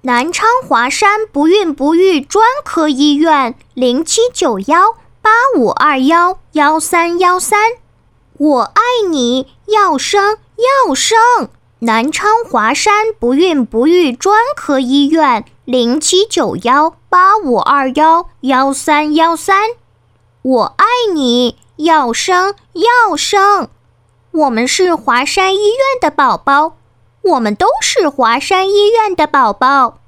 南昌华山不孕不育专科医院079185211313。我爱你，要生要生！南昌华山不孕不育专科医院079185211313。我爱你，要生要生！我们是华山医院的宝宝，我们都是华山医院的宝宝。